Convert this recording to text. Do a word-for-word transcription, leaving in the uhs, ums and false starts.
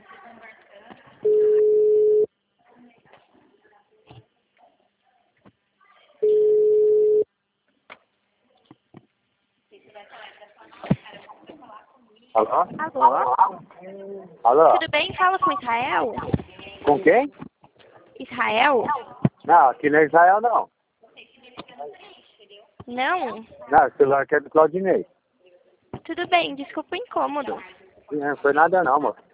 Alô? Alô? Alô? Tudo bem? Fala com Israel? Com quem? Israel? Não, aqui não é Israel, não. Não? Não, o celular aqui é do Claudinei. Tudo bem, desculpa o incômodo. Não foi nada não, moço.